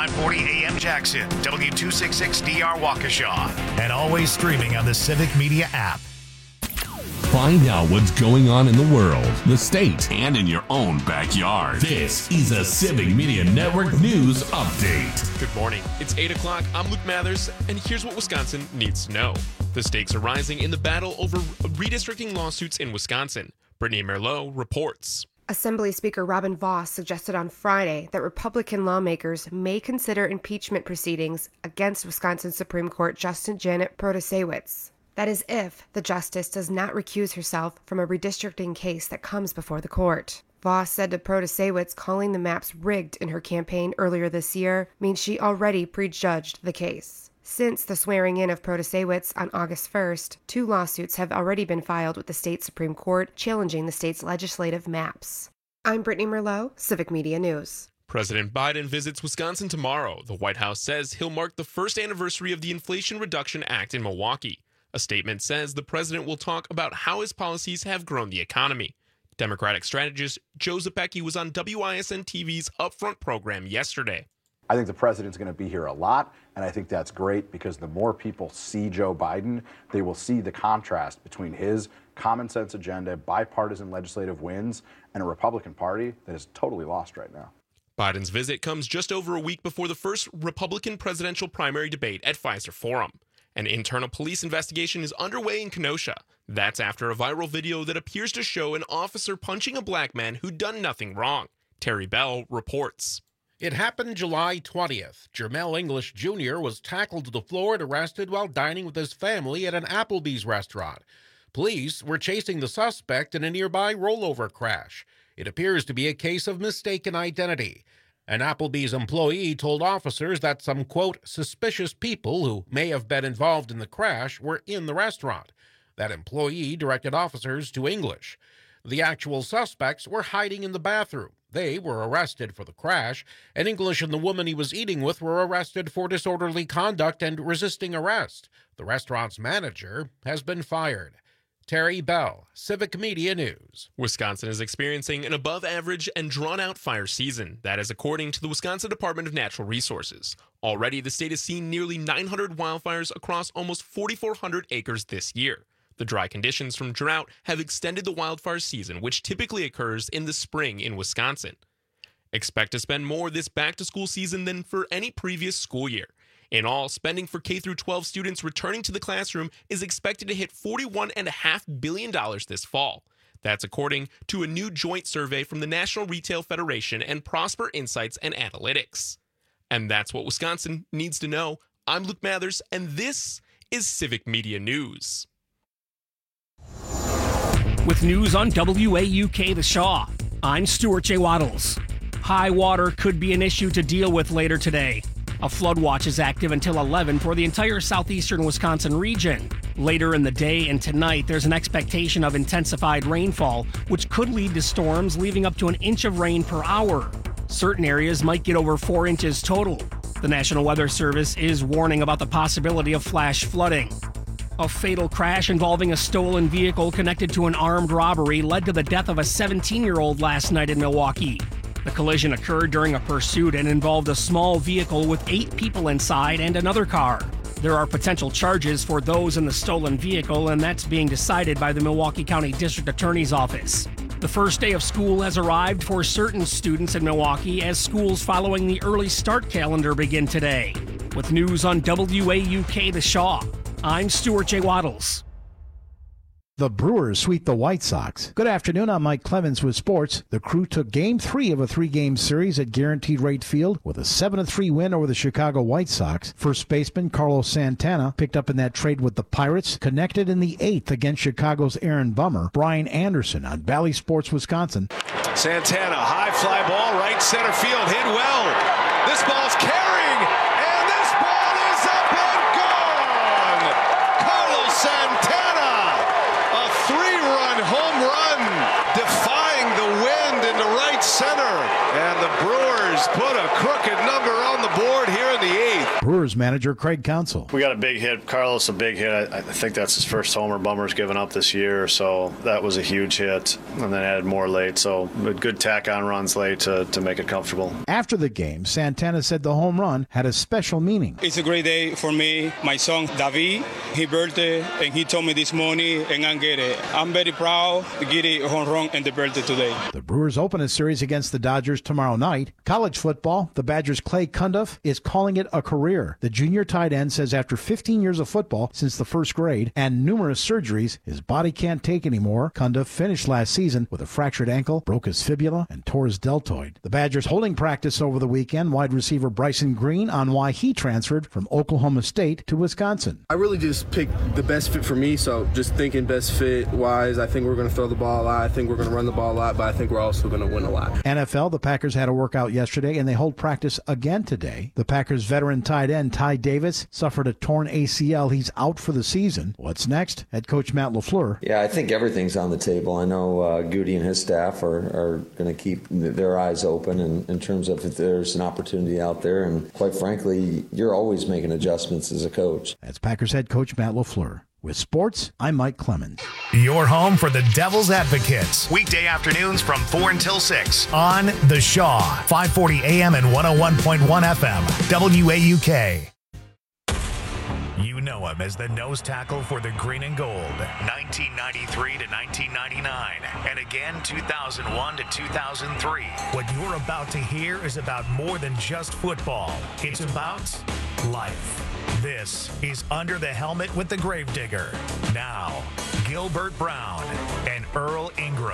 540 AM Jackson, W266DR Waukesha, and always streaming on the Civic Media app. Find out what's going on in the world, the state, and in your own backyard. This is a Civic Media Network News Update. Good morning. It's 8 o'clock. I'm Luke Mathers, and here's what Wisconsin needs to know. The stakes are rising in the battle over redistricting lawsuits in Wisconsin. Brittany Merlot reports. Assembly Speaker Robin Vos suggested on Friday that Republican lawmakers may consider impeachment proceedings against Wisconsin Supreme Court Justice Janet Protasiewicz. That is if the justice does not recuse herself from a redistricting case that comes before the court. Vos said to Protasiewicz calling the maps rigged in her campaign earlier this year means she already prejudged the case. Since the swearing in of Protasiewicz on August 1st, 2 lawsuits have already been filed with the state Supreme Court challenging the state's legislative maps. I'm Brittany Merlot, Civic Media News. President Biden visits Wisconsin tomorrow. The White House says he'll mark the first anniversary of the Inflation Reduction Act in Milwaukee. A statement says the president will talk about how his policies have grown the economy. Democratic strategist Joe Zepecki was on WISN TV's Upfront program yesterday. I think the president's going to be here a lot, and I think that's great because the more people see Joe Biden, they will see the contrast between his common sense agenda, bipartisan legislative wins, and a Republican Party that is totally lost right now. Biden's visit comes just over a week before the first Republican presidential primary debate at Fiserv Forum. An internal police investigation is underway in Kenosha. That's after a viral video that appears to show an officer punching a black man who'd done nothing wrong. Terry Bell reports. It happened July 20th. Jermel English Jr. was tackled to the floor and arrested while dining with his family at an Applebee's restaurant. Police were chasing the suspect in a nearby rollover crash. It appears to be a case of mistaken identity. An Applebee's employee told officers that some, quote, suspicious people who may have been involved in the crash were in the restaurant. That employee directed officers to English. The actual suspects were hiding in the bathroom. They were arrested for the crash, and English and the woman he was eating with were arrested for disorderly conduct and resisting arrest. The restaurant's manager has been fired. Terry Bell, Civic Media News. Wisconsin is experiencing an above-average and drawn-out fire season. That is according to the Wisconsin Department of Natural Resources. Already, the state has seen nearly 900 wildfires across almost 4,400 acres this year. The dry conditions from drought have extended the wildfire season, which typically occurs in the spring in Wisconsin. Expect to spend more this back-to-school season than for any previous school year. In all, spending for K-12 students returning to the classroom is expected to hit $41.5 billion this fall. That's according to a new joint survey from the National Retail Federation and Prosper Insights and Analytics. And that's what Wisconsin needs to know. I'm Luke Mathers, and this is Civic Media News. With news on WAUK The Shaw, I'm Stuart J. Waddles. High water could be an issue to deal with later today. A flood watch is active until 11 for the entire southeastern Wisconsin region. Later in the day and tonight, there's an expectation of intensified rainfall, which could lead to storms leaving up to an inch of rain per hour. Certain areas might get over 4 inches total. The National Weather Service is warning about the possibility of flash flooding. A fatal crash involving a stolen vehicle connected to an armed robbery led to the death of a 17-year-old last night in Milwaukee. The collision occurred during a pursuit and involved a small vehicle with 8 people inside and another car. There are potential charges for those in the stolen vehicle, and that's being decided by the Milwaukee County District Attorney's Office. The first day of school has arrived for certain students in Milwaukee as schools following the early start calendar begin today. With news on WAUK The Shaw, I'm Stuart J. Waddles. The Brewers sweep the White Sox. Good afternoon, I'm Mike Clemens with sports. The Crew took Game 3 of a 3-game series at Guaranteed Rate Field with a 7-3 win over the Chicago White Sox. First baseman Carlos Santana, picked up in that trade with the Pirates, connected in the 8th against Chicago's Aaron Bummer. Brian Anderson on Valley Sports, Wisconsin. Santana, high fly ball, right center field, hit well. This ball's carrying, and this ball is up and gone. Carlos Santana. A 3-run home run, defying the wind into right center. And the Brewers put a crooked number on the board here in the 8th. Brewers manager Craig Counsell. We got a big hit. Carlos, a big hit. I think that's his first homer Bummer's given up this year, so that was a huge hit. And then added more late, so a good tack-on runs late to make it comfortable. After the game, Santana said the home run had a special meaning. It's a great day for me. My son, David, his birthday, and he told me this morning, and I get it. I'm very proud to get a home run in the birthday today. The Brewers open a series against the Dodgers tomorrow night. College football, the Badgers' Clay Cundiff is calling it a career. The junior tight end says after 15 years of football since the first grade and numerous surgeries, his body can't take anymore. Cundiff finished last season with a fractured ankle, broke his fibula, and tore his deltoid. The Badgers holding practice over the weekend. Wide receiver Bryson Green on why he transferred from Oklahoma State to Wisconsin. I really just picked the best fit for me, so just thinking best fit wise, I think we're going to throw the ball a lot. I think we're going to run the ball a lot, but I think we're also going to win a lot. NFL, the Packers had a workout yesterday, and they hold practice again today. The Packers veteran tight end Ty Davis suffered a torn ACL. He's out for the season. What's next? Head coach Matt LaFleur. Yeah, I think everything's on the table. I know Goody and his staff are going to keep their eyes open in terms of if there's an opportunity out there. And quite frankly, you're always making adjustments as a coach. That's Packers head coach Matt LaFleur. With sports, I'm Mike Clemens. Your home for the Devil's Advocates. Weekday afternoons from 4 until 6 on The Shaw, 540 AM and 101.1 FM, WAUK. You know him as the nose tackle for the Green and Gold, 1993 to 1999, and again 2001 to 2003. What you're about to hear is about more than just football. It's about life. This is Under the Helmet with the Gravedigger. Now, Gilbert Brown and Earl Ingram.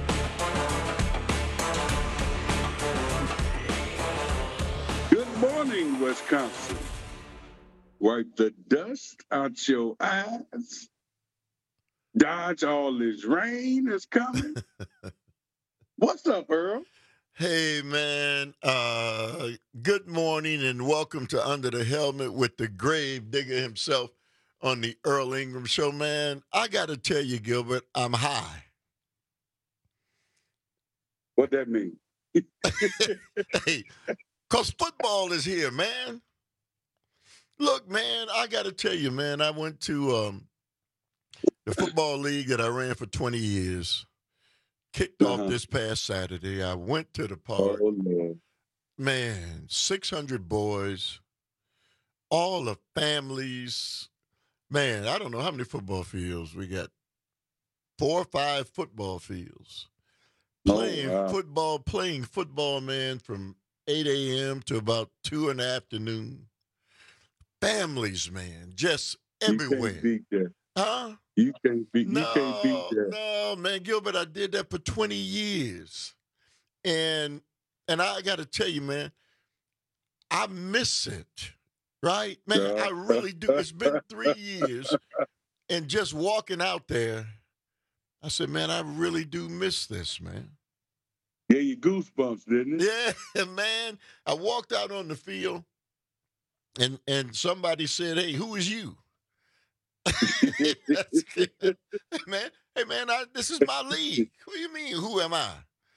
Good morning, Wisconsin. Wipe the dust out your eyes. Dodge all this rain that's coming. What's up, Earl? Hey, man. Good morning and welcome to Under the Helmet with the Grave Digger himself on the Earl Ingram Show, man. I got to tell you, Gilbert, I'm high. What that mean? Hey, because football is here, man. Look, man, I got to tell you, man, I went to the football league that I ran for 20 years. Kicked off this past Saturday. I went to the park. Oh, man, 600 boys, all the families. Man, I don't know how many football fields we got. 4 or 5 football fields. Playing football, man, from 8 a.m. to about 2 in the afternoon. Families, man, just everywhere. You can't beat that. Huh? You can't beat that. No, man, Gilbert, I did that for 20 years. And I got to tell you, man, I miss it, right? Man, I really do. It's been 3 years. And just walking out there, I said, man, I really do miss this, man. Yeah, you goosebumps, didn't it? Yeah, man. I walked out on the field, and somebody said, hey, who is you? Hey, man, this is my league. What do you mean, who am I?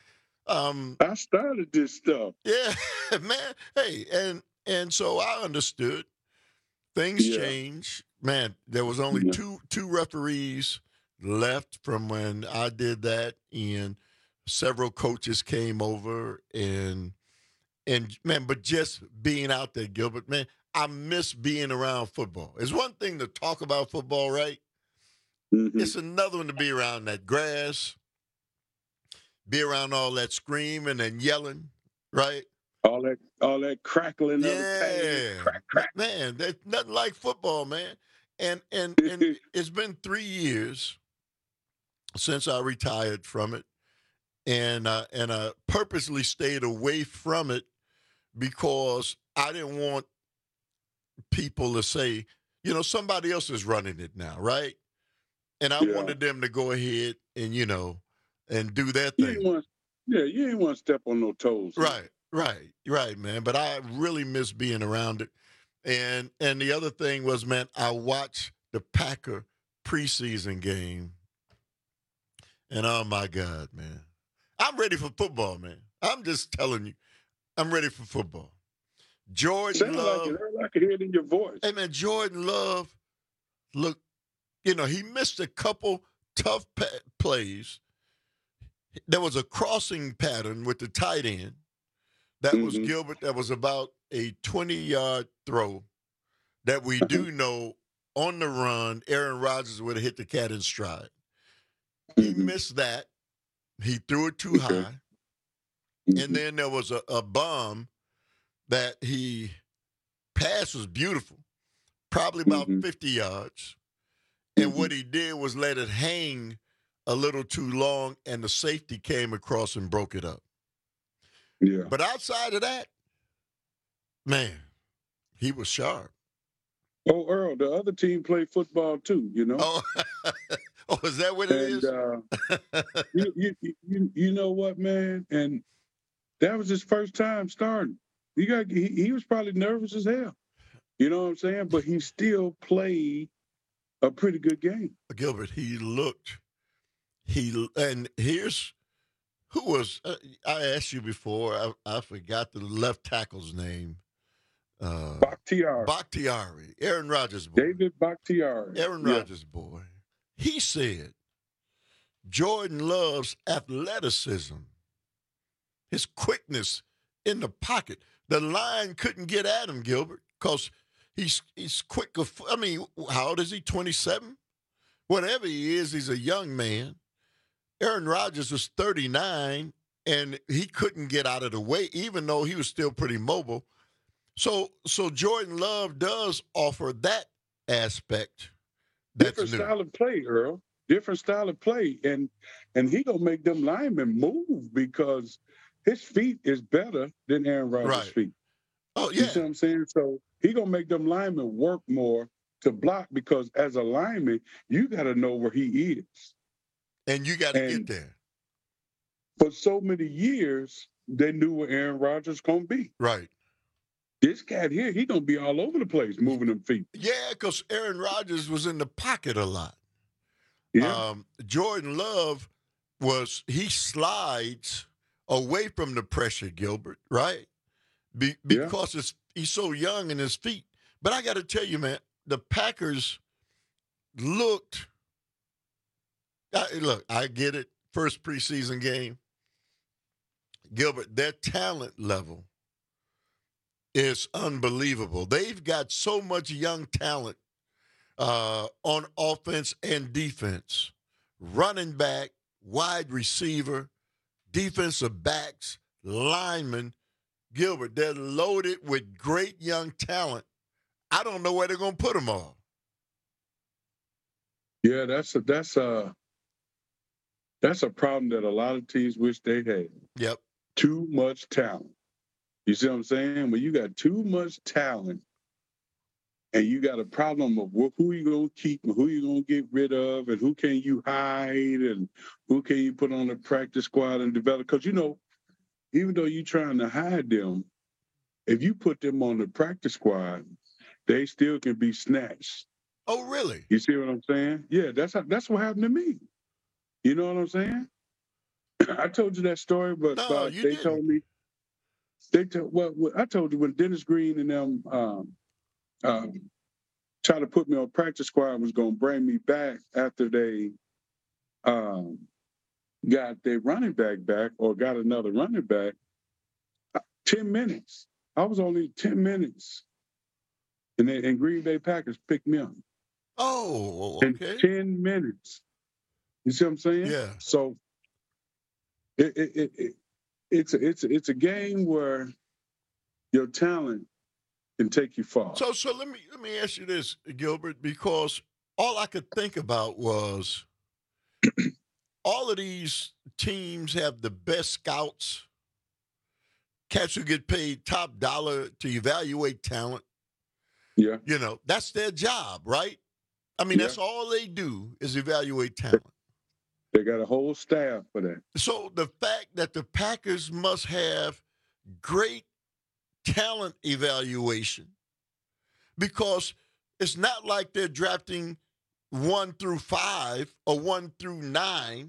I started this stuff. Yeah, man. Hey, and so I understood. Things changed. Man, there was only two referees left from when I did that, and several coaches came over, and man, but just being out there, Gilbert, man, I miss being around football. It's one thing to talk about football, right? Mm-hmm. It's another one to be around that grass, be around all that screaming and yelling, right? All that crackling. Yeah, crack. Man, that's nothing like football, man. And it's been 3 years since I retired from it, and I purposely stayed away from it because I didn't want people to say, somebody else is running it now, right? And I wanted them to go ahead and, and do their thing. You ain't want to step on no toes. Right, man. But I really miss being around it. And the other thing was, man, I watched the Packer preseason game. And oh my God, man. I'm ready for football, man. I'm just telling you, I'm ready for football. Jordan Love. I can hear it in your voice. Hey, man, Jordan Love, look, he missed a couple tough plays. There was a crossing pattern with the tight end. That was Gilbert. That was about a 20-yard throw that we do know on the run, Aaron Rodgers would have hit the cat in stride. He missed that. He threw it too high. And then there was a bomb that he passed was beautiful, probably about 50 yards. And what he did was let it hang a little too long, and the safety came across and broke it up. Yeah. But outside of that, man, he was sharp. Oh, Earl, the other team played football too, Oh, is that what it is? You know what, man? And that was his first time starting. He was probably nervous as hell. You know what I'm saying? But he still played a pretty good game. Gilbert, and here's who was, I asked you before, I forgot the left tackle's name. Bakhtiari. Aaron Rodgers' boy. David Bakhtiari. Aaron Rodgers' boy. He said Jordan Love's athleticism, his quickness in the pocket, the line couldn't get at him, Gilbert, because he's quick. I mean, how old is he, 27? Whatever he is, he's a young man. Aaron Rodgers was 39, and he couldn't get out of the way, even though he was still pretty mobile. So Jordan Love does offer that aspect. Different style of play, Earl. Different style of play. And he going to make them linemen move because his feet is better than Aaron Rodgers' feet. Oh, yeah. You see what I'm saying? So he going to make them linemen work more to block because as a lineman, you got to know where he is. And you got to get there. For so many years, they knew where Aaron Rodgers going to be. Right. This cat here, he going to be all over the place moving them feet. Yeah, because Aaron Rodgers was in the pocket a lot. Yeah. Jordan Love he slides away from the pressure, Gilbert, right? Because he's so young in his feet. But I got to tell you, man, the Packers looked look, I get it. First preseason game. Gilbert, their talent level is unbelievable. They've got so much young talent on offense and defense. Running back, wide receiver, defensive backs, linemen. Gilbert, they're loaded with great young talent. I don't know where they're going to put them all. Yeah, that's a problem that a lot of teams wish they had. Yep. Too much talent. You see what I'm saying? When you got too much talent and you got a problem of who you going to keep and who you going to get rid of and who can you hide and who can you put on the practice squad and develop. Because, even though you're trying to hide them, if you put them on the practice squad, they still can be snatched. Oh, really? You see what I'm saying? Yeah, that's what happened to me. You know what I'm saying? I told you that story, but no, they didn't. Told me. I told you when Dennis Green and them tried to put me on practice squad was going to bring me back after they got their running back or got another running back. 10 minutes. I was only 10 minutes, and Green Bay Packers picked me up. Oh, okay. In 10 minutes. You see what I'm saying? Yeah. So it's a game where your talent can take you far. So let me ask you this, Gilbert, because all I could think about was all of these teams have the best scouts, cats who get paid top dollar to evaluate talent. Yeah. That's their job, right? I mean, that's all they do is evaluate talent. They got a whole staff for that. So the fact that the Packers must have great talent evaluation, because it's not like they're drafting 1 through 5 or 1 through 9.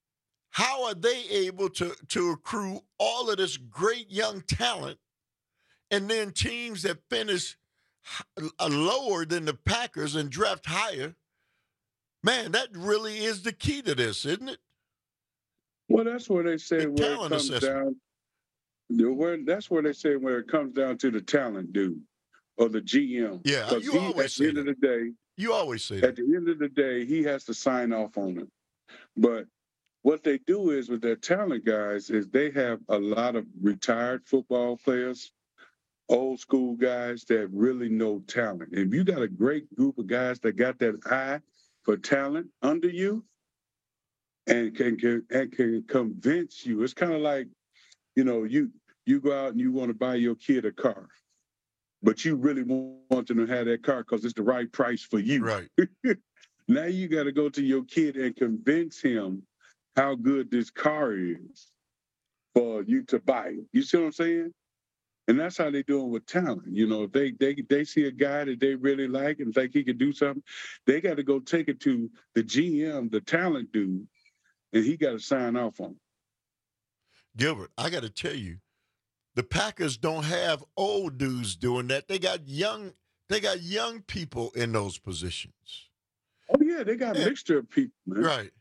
How are they able to accrue all of this great young talent and then teams that finish lower than the Packers and draft higher, man, that really is the key to this, isn't it? Well, that's where they say where it comes down. That's where they say where it comes down to the talent dude or the GM. Yeah, you always say that. At the end of the day, you always say that. At the end of the day, he has to sign off on it. But what they do is with their talent guys is they have a lot of retired football players, old school guys that really know talent. If you got a great group of guys that got that eye for talent under you and can convince you, it's kind of like, you know, you go out and you want to buy your kid a car, but you really want them to have that car because it's the right price for you. Right. Now you got to go to your kid and convince him how good this car is for you to buy it. You see what I'm saying? And that's how they do it with talent. You know, if they see a guy that they really like and think he can do something, they got to go take it to the GM, the talent dude, and he got to sign off on it. Gilbert, I got to tell you, the Packers don't have old dudes doing that. They got young people in those positions. Oh yeah, they got a mixture of people, man. Right.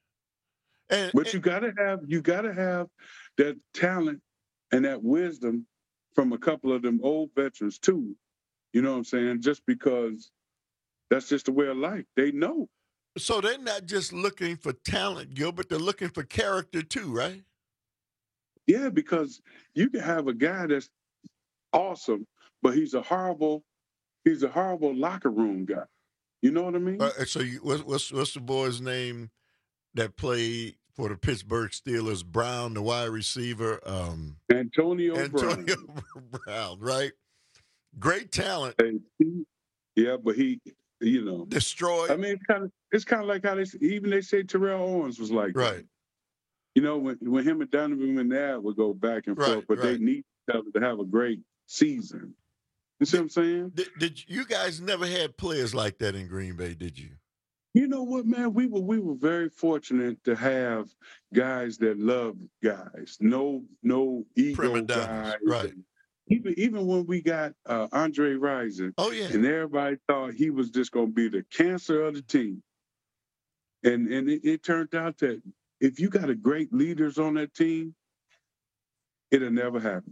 But you gotta have that talent and that wisdom from a couple of them old veterans too. You know what I'm saying? Just because that's just the way of life. They know. So they're not just looking for talent, Gilbert. They're looking for character too, right? Yeah, because you can have a guy that's awesome, but he's a horrible locker room guy. You know what I mean? So what's the boy's name that played for the Pittsburgh Steelers? Brown, the wide receiver. Antonio Brown, right? Great talent. Yeah, but he, you know, destroyed. I mean, it's kind of like how they say Terrell Owens was like, right? That. You know, when him and Donovan McNabb would go back and forth, but they need each other to have a great season. You see what I'm saying? Did you guys never had players like that in Green Bay? Did you? You know what, man? We were very fortunate to have guys that love guys. No ego guys. Right. Even when we got Andre Rison. Oh yeah. And everybody thought he was just going to be the cancer of the team. And it turned out that if you got a great leaders on that team, it'll never happen.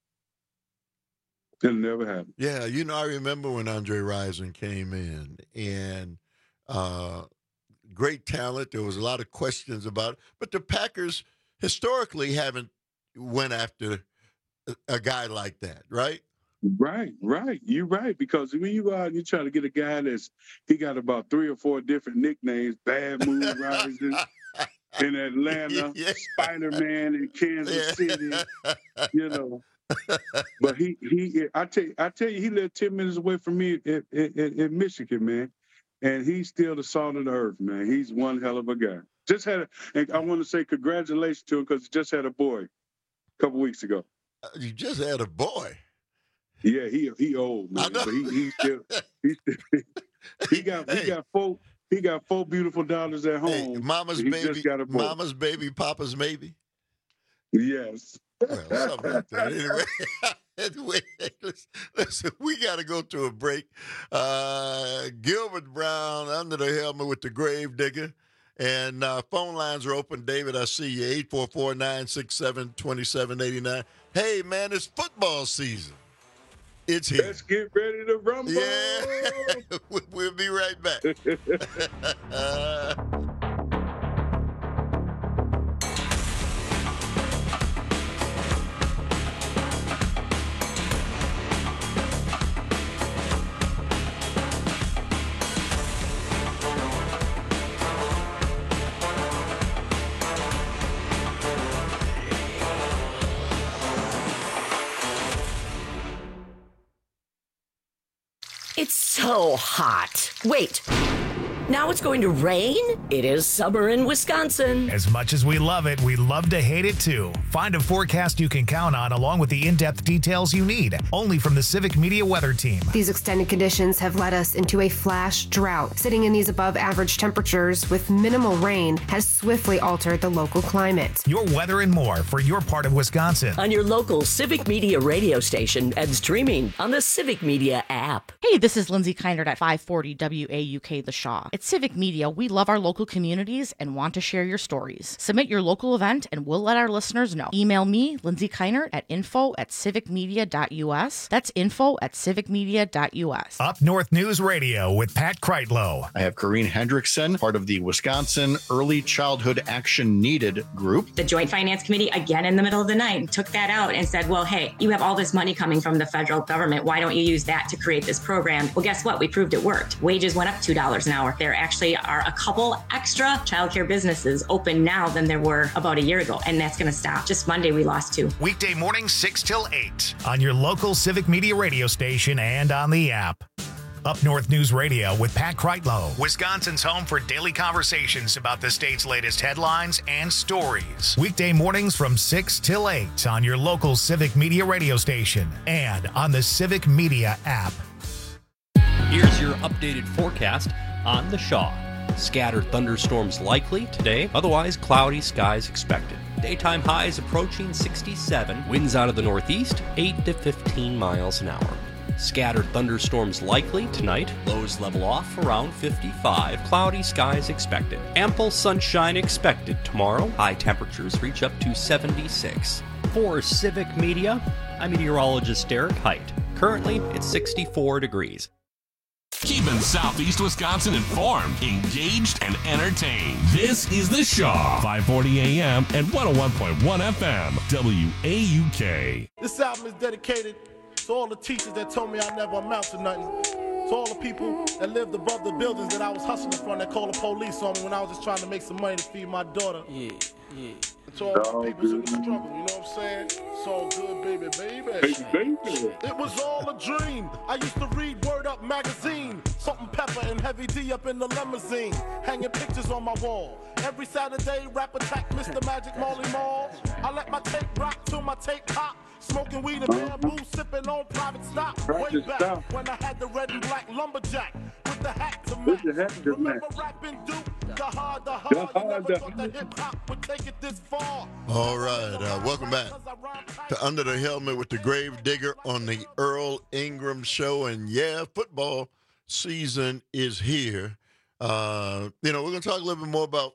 It'll never happen. Yeah, you know, I remember when Andre Rison came in, and great talent. There was a lot of questions about it, but the Packers historically haven't went after a guy like that, right? Right. You're right, because when you go out and you try to get a guy he got about 3 or 4 different nicknames: Bad Mood Rising in Atlanta, yeah. Spider-Man in Kansas City, you know. But I tell you, he lived 10 minutes away from me in Michigan, man. And he's still the salt of the earth, man. He's one hell of a guy. And I want to say congratulations to him because he just had a boy a couple weeks ago. You just had a boy? Yeah, he old, man. But he got 4 beautiful daughters at home. Hey, mama's baby, papa's maybe. Yes. Well, something like that. Anyway, listen, we got to go to a break. Gilbert Brown under the helmet with the Gravedigger. And phone lines are open. David, I see you. 844-967-2789. Hey, man, it's football season. It's here. Let's get ready to rumble. Yeah. We'll be right back. It's so hot. Wait, Now it's going to rain? It is summer in Wisconsin. As much as we love it, we love to hate it too. Find a forecast you can count on along with the in-depth details you need, only from the Civic Media Weather Team. These extended conditions have led us into a flash drought. Sitting in these above average temperatures with minimal rain has swiftly altered the local climate. Your weather and more for your part of Wisconsin. On your local Civic Media radio station and streaming on the Civic Media app. Hey, this is Lindsay Kindert at 540 WAUK The Shaw. At Civic Media, we love our local communities and want to share your stories. Submit your local event and we'll let our listeners know. Email me, Lindsay Kindert, at info@civicmedia.us. That's info@civicmedia.us. Up North News Radio with Pat Kreitlow. I have Corrine Hendrickson, part of the Wisconsin Early Childhood Action Needed group. The Joint Finance Committee, again in the middle of the night, took that out and said, well, hey, you have all this money coming from the federal government. Why don't you use that to create this program? Well, guess what? We proved it worked. Wages went up $2 an hour. There actually are a couple extra childcare businesses open now than there were about a year ago, and that's going to stop. Just Monday, we lost 2. Weekday mornings 6 till 8 on your local Civic Media radio station and on the app. Up North News Radio with Pat Kreitlow, Wisconsin's home for daily conversations about the state's latest headlines and stories. Weekday mornings from 6 till 8 on your local Civic Media radio station and on the Civic Media app. Here's your updated forecast on the Shaw. Scattered thunderstorms likely today, otherwise cloudy skies expected. Daytime highs approaching 67, winds out of the northeast, 8 to 15 miles an hour. Scattered thunderstorms likely tonight, lows level off around 55, cloudy skies expected. Ample sunshine expected tomorrow, high temperatures reach up to 76. For Civic Media, I'm meteorologist Derek Height. Currently, it's 64 degrees. Keeping Southeast Wisconsin informed, engaged, and entertained. This is The Shaw, 540 AM and 101.1 FM, WAUK. This album is dedicated to all the teachers that told me I never amount to nothing. To all the people that lived above the buildings that I was hustling from that called the police on me when I was just trying to make some money to feed my daughter. Yeah. And to all the people in the struggle, you know what I'm saying? It's all good, baby. It was all a dream. I used to read Word Up magazine. Salt and Pepper and Heavy D up in the limousine. Hanging pictures on my wall. Every Saturday, rap attack Mr. Magic Marley Marl. I let my tape rock till my tape pop. Smoking weed and bamboo, sipping on private stock. Way back when I had the red and black lumberjack with the hat to match. Remember rapping Duke? The hard. You never thought that hip-hop would take it this far. All right, welcome back to Under the Helmet with the Grave Digger on the Earl Ingram Show. And yeah, football season is here. We're going to talk a little bit more about,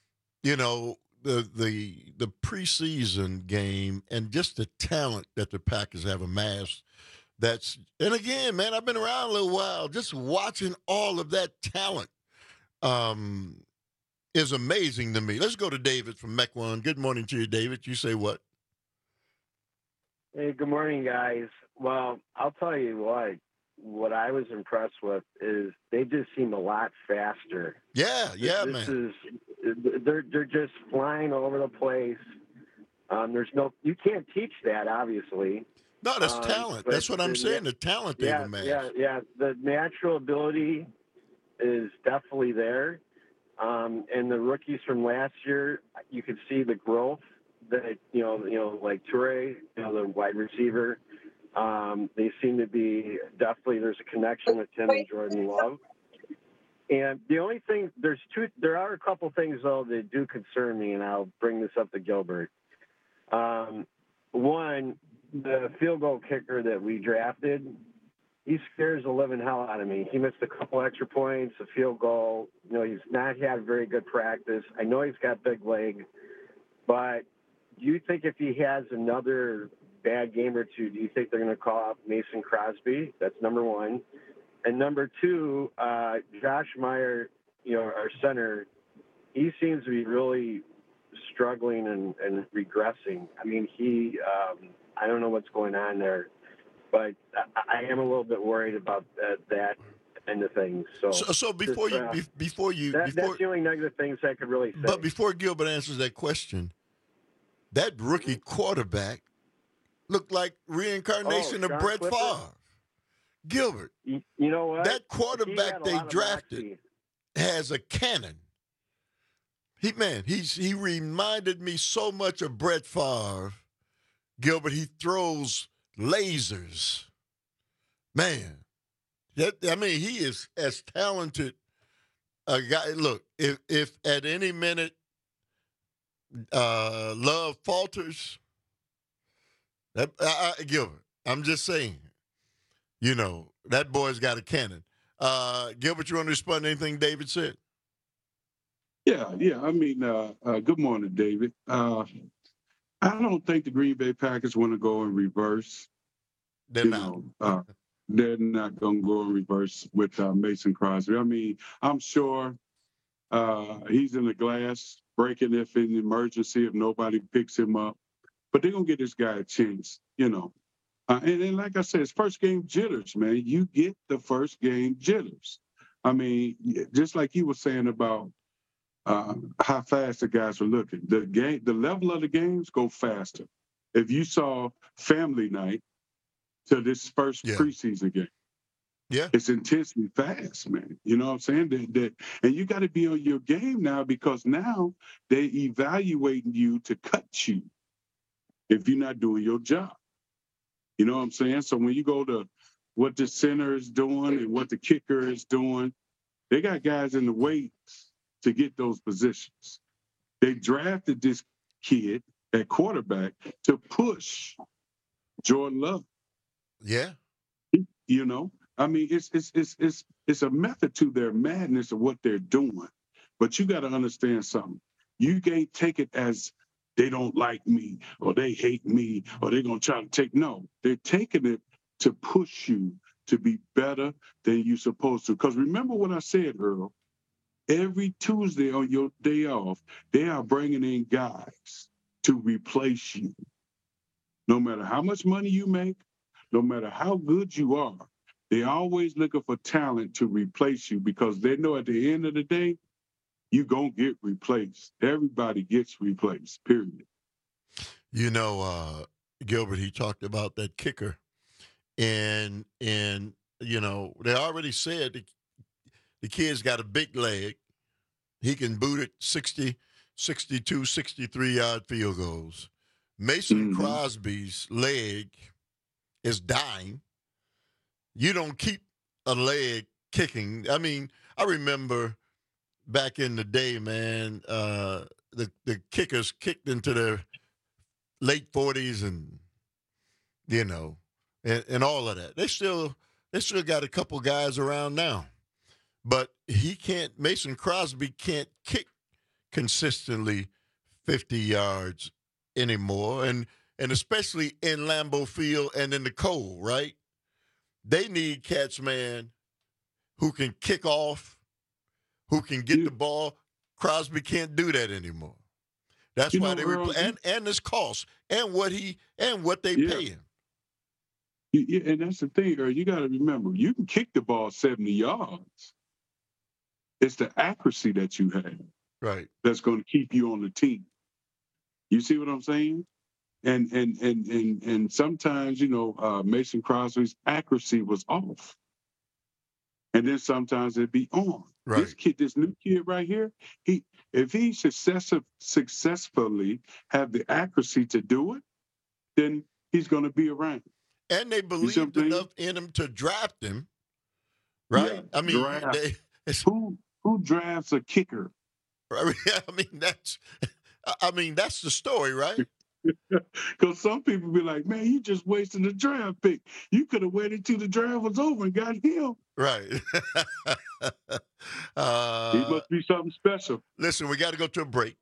the preseason game and just the talent that the Packers have amassed. And again, man, I've been around a little while. Just watching all of that talent is amazing to me. Let's go to David from Mequon. Good morning to you, David. You say what? Hey, good morning, guys. Well, I'll tell you what I was impressed with is they just seem a lot faster. Yeah, man. They're just flying all over the place. You can't teach that, obviously. No, that's talent. That's what I'm saying. The talent they've amassed. Yeah. The natural ability is definitely there. And the rookies from last year, you could see the growth that, like Toure, the wide receiver. They seem to be there's a connection with Tim and Jordan Love. And the only thing, there are a couple things, though, that do concern me, and I'll bring this up to Gilbert. One, the field goal kicker that we drafted, he scares the living hell out of me. He missed a couple extra points, a field goal. He's not had very good practice. I know he's got big leg, but do you think if he has another bad game or two, do you think they're going to call up Mason Crosby? That's number one. And number two, Josh Meyer, our center, he seems to be really struggling and regressing. I mean, I don't know what's going on there, but I am a little bit worried about that end of things. So before that's the only negative things I could really say. But before Gilbert answers that question, that rookie quarterback looked like reincarnation of Brett Favre. Gilbert, you know what? That quarterback they drafted, has a cannon. He reminded me so much of Brett Favre. Gilbert, he throws lasers. Man, he is as talented a guy. Look, if at any minute Love falters, Gilbert, I'm just saying, that boy's got a cannon. Gilbert, you want to respond to anything David said? Yeah. I mean, good morning, David. I don't think the Green Bay Packers want to go in reverse. They're not. They're not going to go in reverse with Mason Crosby. I mean, I'm sure he's in the glass, breaking if in emergency if nobody picks him up. But they're going to get this guy a chance, And like I said, it's first game jitters, man. You get the first game jitters. I mean, just like you were saying about how fast the guys were looking. The level of the games go faster. If you saw Family Night to this first preseason game, it's intensely fast, man. You know what I'm saying? And you got to be on your game now because now they're evaluating you to cut you if you're not doing your job. You know what I'm saying? So when you go to what the center is doing and what the kicker is doing, they got guys in the weights to get those positions. They drafted this kid at quarterback to push Jordan Love. Yeah. I mean, it's a method to their madness of what they're doing. But you got to understand something. You can't take it as they don't like me or they hate me or they're going to try to take. No, they're taking it to push you to be better than you're supposed to. Because remember what I said, Earl, every Tuesday on your day off, they are bringing in guys to replace you. No matter how much money you make, no matter how good you are, they're always looking for talent to replace you because they know at the end of the day, you're going to get replaced. Everybody gets replaced, period. Gilbert, he talked about that kicker. And they already said the kid's got a big leg. He can boot it 60, 62, 63-yard field goals. Mason Crosby's leg is dying. You don't keep a leg kicking. I mean, I remember back in the day, man, the kickers kicked into their late 40s and all of that. They still got a couple guys around now. But Mason Crosby can't kick consistently 50 yards anymore. And especially in Lambeau Field and in the cold, right? They need cats, man, who can kick off, who can get the ball. Crosby can't do that anymore. That's why they and his cost and what they pay him. Yeah, and that's the thing, Earl. You got to remember, you can kick the ball 70 yards. It's the accuracy that you have, right, that's going to keep you on the team. You see what I'm saying? And sometimes, Mason Crosby's accuracy was off. And then sometimes it'd be on. Right. This new kid right here, if he successfully have the accuracy to do it, then he's going to be around. And they believed enough in him to draft him, right? Yeah, I mean, who drafts a kicker? I mean, that's the story, right? Because some people be like, man, you just wasted a draft pick. You could have waited till the draft was over and got him. Right. He must be something special. Listen, we got to go to a break.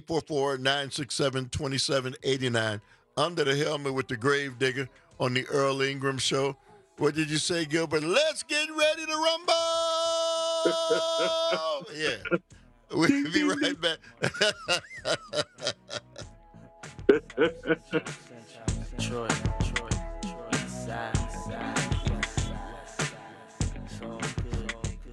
844-967-2789. Under the Helmet with the Gravedigger on the Earl Ingram Show. What did you say, Gilbert? Let's get ready to rumble! Yeah. We'll be right back. Troy, side. So good.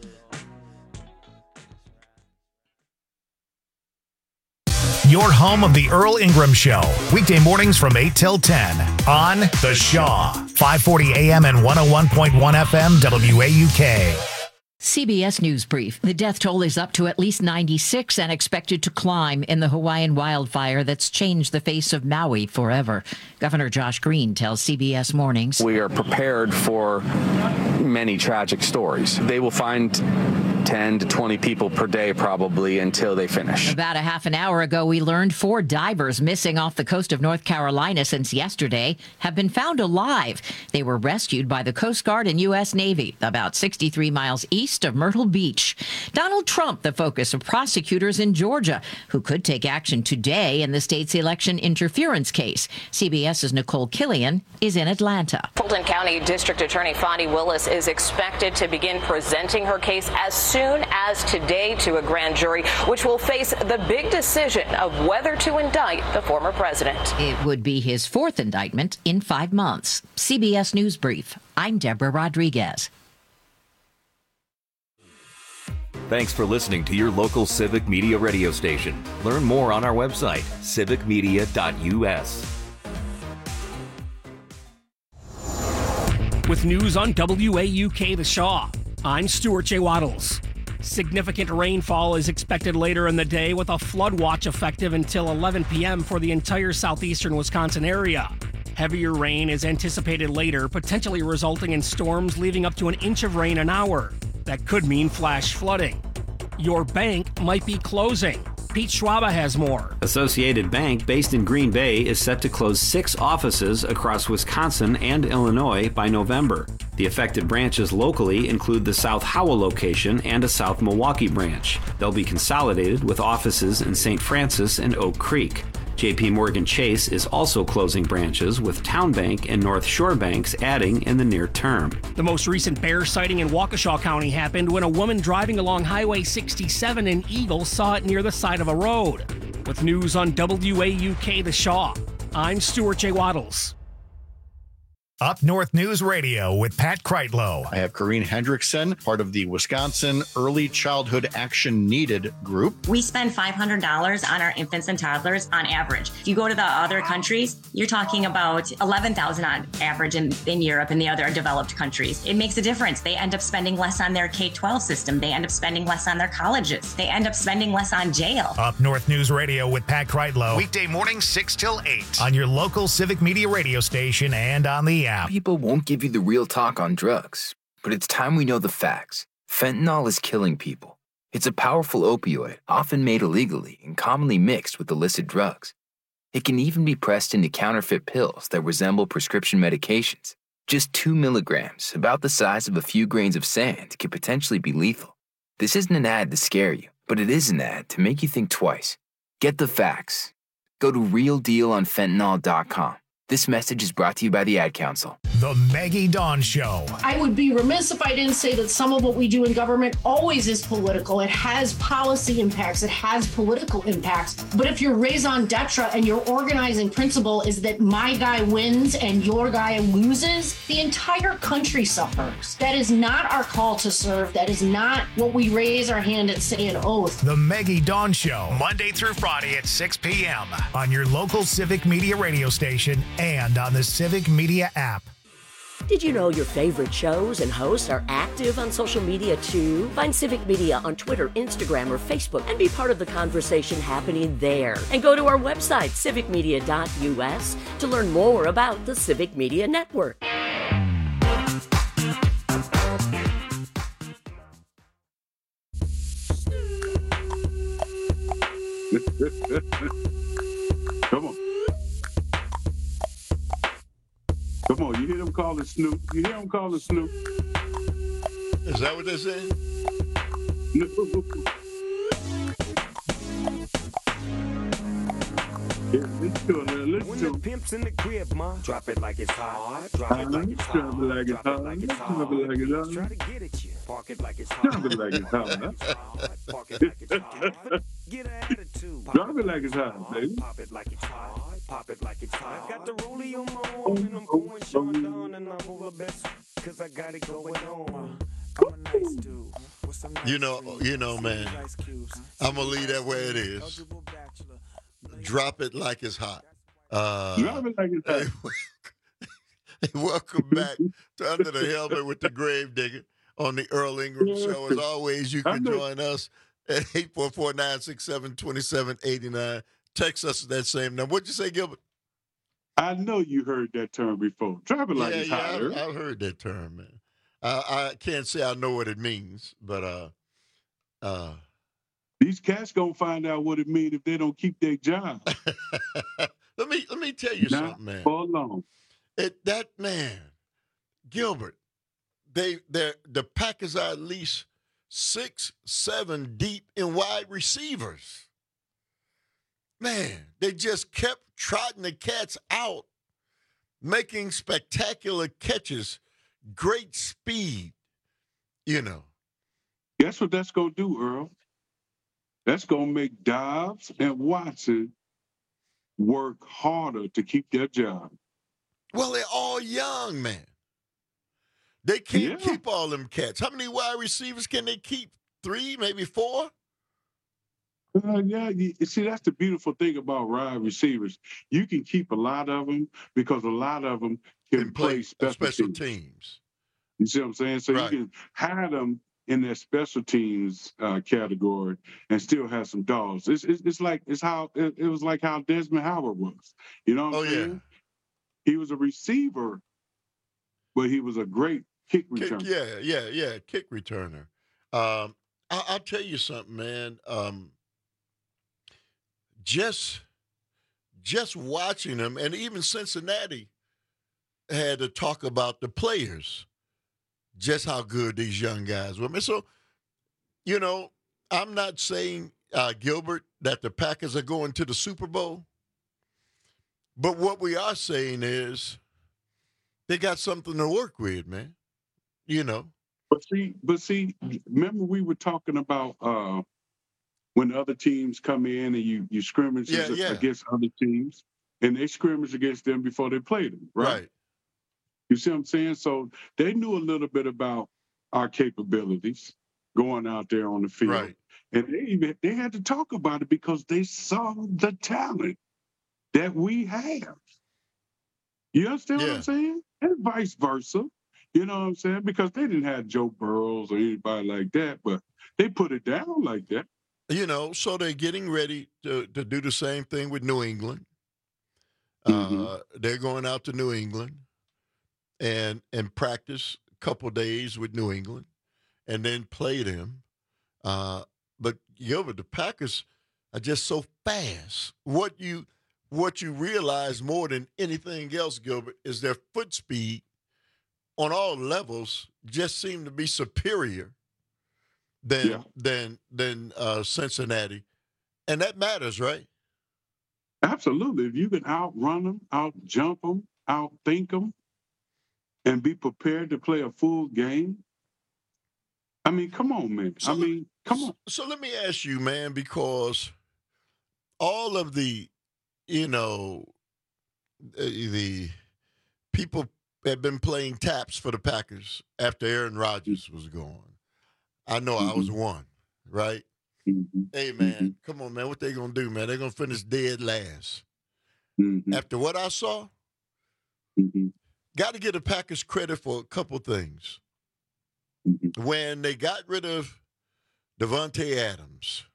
Your home of the Earl Ingram Show. Weekday mornings from 8 till 10 on The Shaw. 540 AM and 101.1 FM WAUK. CBS News Brief. The death toll is up to at least 96 and expected to climb in the Hawaiian wildfire that's changed the face of Maui forever. Governor Josh Green tells CBS Mornings. We are prepared for many tragic stories. They will find 10 to 20 people per day probably until they finish. About a half an hour ago, we learned 4 divers missing off the coast of North Carolina since yesterday have been found alive. They were rescued by the Coast Guard and U.S. Navy about 63 miles east of Myrtle Beach. Donald Trump, the focus of prosecutors in Georgia, who could take action today in the state's election interference case. CBS's Nicole Killian is in Atlanta. Fulton County District Attorney Fonnie Willis is expected to begin presenting her case as soon as today to a grand jury, which will face the big decision of whether to indict the former president. It would be his 4th indictment in 5 months. CBS News Brief. I'm Deborah Rodriguez. Thanks for listening to your local Civic Media radio station. Learn more on our website, civicmedia.us. With news on WAUK The Shaw, I'm Stuart J. Waddles. Significant rainfall is expected later in the day with a flood watch effective until 11 p.m. for the entire southeastern Wisconsin area. Heavier rain is anticipated later, potentially resulting in storms leaving up to an inch of rain an hour. That could mean flash flooding. Your bank might be closing. Pete Schwaba has more. Associated Bank, based in Green Bay, is set to close 6 offices across Wisconsin and Illinois by November. The affected branches locally include the South Howell location and a South Milwaukee branch. They'll be consolidated with offices in St. Francis and Oak Creek. J.P. Morgan Chase is also closing branches, with Town Bank and North Shore Banks adding in the near term. The most recent bear sighting in Waukesha County happened when a woman driving along Highway 67 in Eagle saw it near the side of a road. With news on WAUK The Shaw, I'm Stuart J. Waddles. Up North News Radio with Pat Kreitlow. I have Corrine Hendrickson, part of the Wisconsin Early Childhood Action Needed group. We spend $500 on our infants and toddlers on average. If you go to the other countries, you're talking about $11,000 on average in Europe and the other developed countries. It makes a difference. They end up spending less on their K-12 system. They end up spending less on their colleges. They end up spending less on jail. Up North News Radio with Pat Kreitlow. Weekday mornings 6 till 8 on your local Civic Media radio station and on the app. People won't give you the real talk on drugs, but it's time we know the facts. Fentanyl is killing people. It's a powerful opioid, often made illegally and commonly mixed with illicit drugs. It can even be pressed into counterfeit pills that resemble prescription medications. Just 2 milligrams, about the size of a few grains of sand, can potentially be lethal. This isn't an ad to scare you, but it is an ad to make you think twice. Get the facts. Go to realdealonfentanyl.com. This message is brought to you by the Ad Council. The Maggie Dawn Show. I would be remiss if I didn't say that some of what we do in government always is political. It has policy impacts. It has political impacts. But if your raison d'etre and your organizing principle is that my guy wins and your guy loses, the entire country suffers. That is not our call to serve. That is not what we raise our hand and say an oath. The Maggie Dawn Show, Monday through Friday at 6 p.m. on your local Civic Media radio station and on the Civic Media app. Did you know your favorite shows and hosts are active on social media too? Find Civic Media on Twitter, Instagram, or Facebook and be part of the conversation happening there. And go to our website, civicmedia.us, to learn more about the Civic Media Network. Come on. Come on, you hear them calling Snoop? You hear them calling Snoop? Is that what they're saying? No. Yeah, listen to it, listen When to the it. pimp's in the crib, ma, drop it like it's hot. Drop it like it's hot. Drop it like it's hot. Drop it like it's hot. Drop it like it's hot. Try to get at you. Park it like it's hot. Drop it like it's hot. Park it like it's hot. Get an attitude. Drop it like it's hot, baby. Pop it like it's hot. Pop it like it's hot. I got the rollie on my arm and I'm going short down and I'm over best cause I got it going on. I'm a nice dude. With some nice You know, man. I'm gonna leave that where it is. Drop it like it's hot. Drop it like it's hot. Welcome back to Under the Helmet with the Grave Digger. on the Earl Ingram Show. As always, you can join us at 844-967-2789. Text us at that same number. What'd you say, Gilbert? I know you heard that term before. Driving like it's hot. I've heard that term, man. I can't say I know what it means, but these cats gonna find out what it means if they don't keep their job. Let me tell you something, man. For long. That man, Gilbert, the Packers are at least 6-7 deep in wide receivers. Man, they just kept trotting the cats out, making spectacular catches, great speed, Guess what that's going to do, Earl? That's going to make Dobbs and Watson work harder to keep their job. Well, they're all young, man. They can't keep all them cats. How many wide receivers can they keep? 3, maybe 4? See, that's the beautiful thing about wide receivers. You can keep a lot of them because a lot of them can play special teams. You see what I'm saying? So you can hide them in their special teams category and still have some dogs. It was like how Desmond Howard was. You know what I'm saying? He was a receiver, but he was a great kick returner. Kick returner. I'll tell you something, man. Just watching them, and even Cincinnati had to talk about the players, just how good these young guys were. So, I'm not saying, Gilbert, that the Packers are going to the Super Bowl, but what we are saying is they got something to work with, man. But see, remember we were talking about when other teams come in and you scrimmage against other teams, and they scrimmage against them before they play them, right? You see what I'm saying? So they knew a little bit about our capabilities going out there on the field. Right. And they had to talk about it because they saw the talent that we have. You understand what I'm saying? And vice versa. You know what I'm saying? Because they didn't have Joe Burrows or anybody like that, but they put it down like that. So they're getting ready to do the same thing with New England. They're going out to New England and practice a couple days with New England and then play them. But Gilbert, the Packers are just so fast. What you realize more than anything else, Gilbert, is their foot speed on all levels just seem to be superior than Cincinnati. And that matters, right? Absolutely. If you can outrun them, out-jump them, out-think them, and be prepared to play a full game, I mean, come on, man. Come on. So let me ask you, man, because all of the people have been playing taps for the Packers after Aaron Rodgers was gone. I know I was one, right? Hey, man, come on, man. What they going to do, man? They're going to finish dead last. After what I saw, got to give the Packers credit for a couple things. When they got rid of Devontae Adams,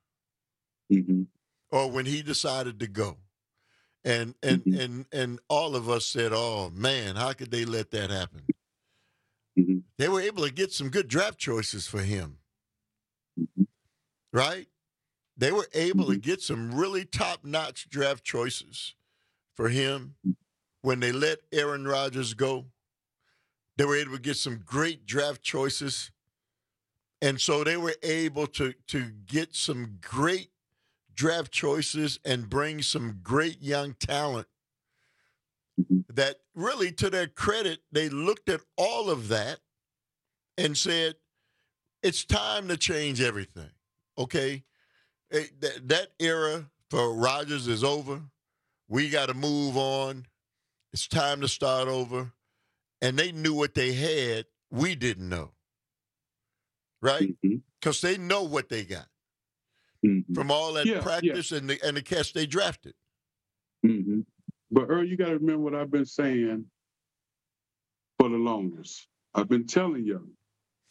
or when he decided to go, and all of us said, oh, man, how could they let that happen? They were able to get some good draft choices for him, right? They were able to get some really top-notch draft choices for him when they let Aaron Rodgers go. They were able to get some great draft choices. And so they were able to get some great draft choices and bring some great young talent that really, to their credit, they looked at all of that and said, it's time to change everything, okay? That era for Rodgers is over. We got to move on. It's time to start over. And they knew what they had. We didn't know, right? Because they know what they got from all that practice and the cats they drafted. But, Earl, you got to remember what I've been saying for the longest. I've been telling you,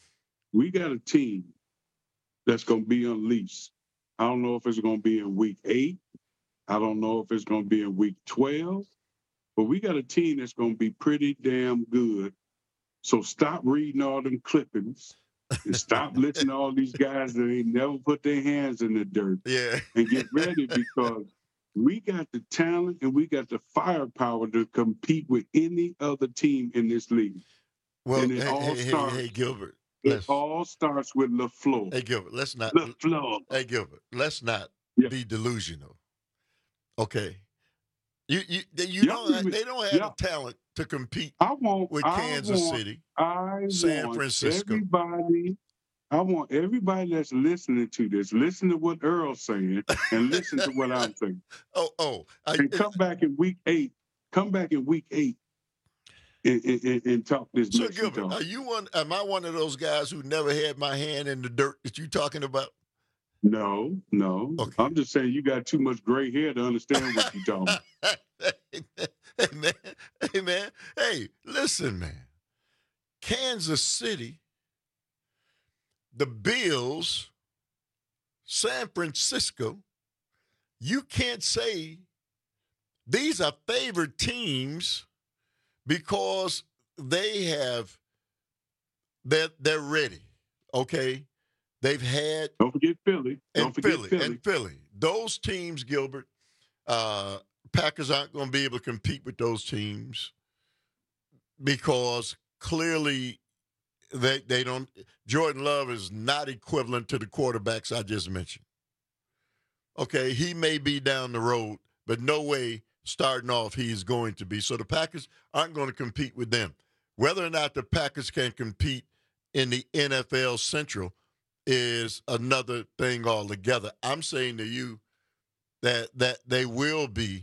we got a team that's going to be unleashed. I don't know if it's going to be in week 8. I don't know if it's going to be in week 12. But we got a team that's going to be pretty damn good. So stop reading all them clippings and stop listening to all these guys that ain't never put their hands in the dirt. Yeah. And get ready because we got the talent and we got the firepower to compete with any other team in this league. Well, and it hey, Gilbert. It all starts with LaFleur. Hey, Gilbert, let's not. LaFleur. Hey, Gilbert, let's not be delusional. Okay. You don't. They don't have the talent to compete with Kansas City, San Francisco. I want everybody that's listening to this, listen to what Earl's saying, and listen to what I'm saying. And come back in week 8. Come back in week 8 and talk this. So Gilbert, are you one? Am I one of those guys who never had my hand in the dirt that you talking about? No. Okay. I'm just saying you got too much gray hair to understand what you're talking about. Hey, man. Hey, listen, man. Kansas City, the Bills, San Francisco, you can't say these are favored teams because they're ready, okay? They've had. Don't forget Philly. And Philly. Those teams, Gilbert, Packers aren't going to be able to compete with those teams because clearly they don't. Jordan Love is not equivalent to the quarterbacks I just mentioned. Okay, he may be down the road, but no way starting off he is going to be. So the Packers aren't going to compete with them. Whether or not the Packers can compete in the NFL Central is another thing altogether. I'm saying to you that they will be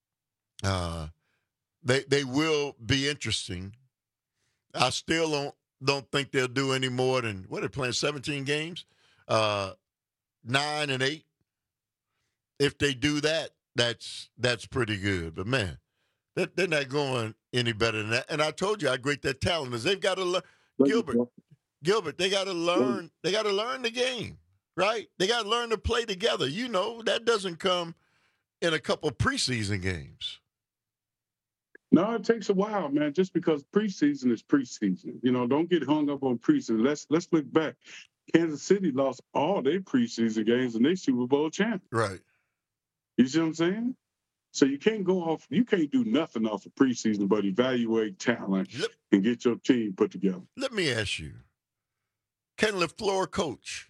they will be interesting. I still don't think they'll do any more than what they're playing 17 games, 9 and 8. If they do that, that's pretty good. But man, they're not going any better than that. And I told you how great that talent is. They've got to learn. Gilbert, they got to learn. They got to learn the game, right? They got to learn to play together. You know, that doesn't come in a couple preseason games. No, it takes a while, man. Just because preseason is preseason. You know, don't get hung up on preseason. Let's look back. Kansas City lost all their preseason games and they Super Bowl champions. Right. You see what I'm saying? So you can't do nothing off of preseason but evaluate talent and get your team put together. Let me ask you. Can LaFleur coach?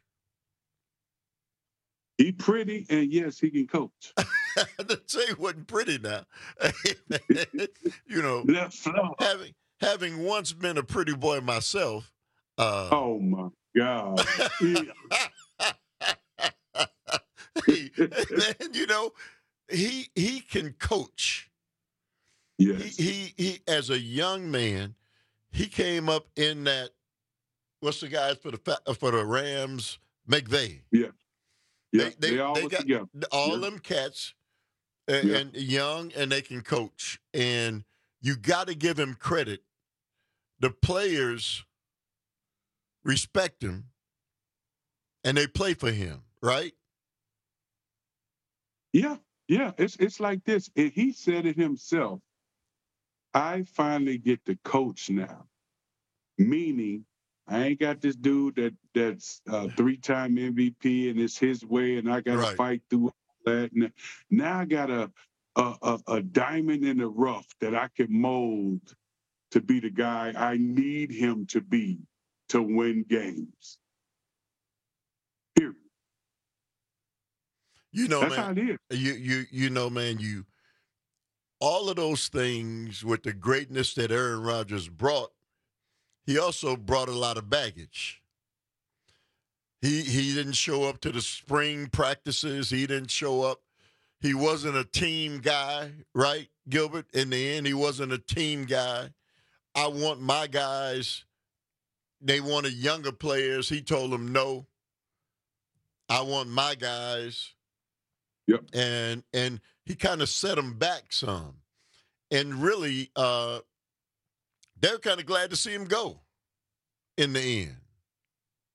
He pretty, and yes, he can coach. I didn't say he wasn't pretty now. You know, having once been a pretty boy myself. Oh, my God. Man, you know, he can coach. Yes. He as a young man, he came up in that. What's the guys for the Rams? McVay. Yeah. Yeah. They got together. all them cats and young, and they can coach. And you got to give him credit. The players respect him, and they play for him, right? Yeah. It's like this. And he said it himself. I finally get to coach now. Meaning, I ain't got this dude that's 3-time MVP and it's his way, and I got to fight through all that. And now I got a diamond in the rough that I can mold to be the guy I need him to be to win games. Period. You know, that's man, how it is. You know, man, all of those things with the greatness that Aaron Rodgers brought. He also brought a lot of baggage. He didn't show up to the spring practices. He didn't show up. He wasn't a team guy, right, Gilbert? In the end, he wasn't a team guy. I want my guys. They wanted younger players. He told them no. I want my guys. Yep. And he kind of set them back some. And really, they're kind of glad to see him go in the end.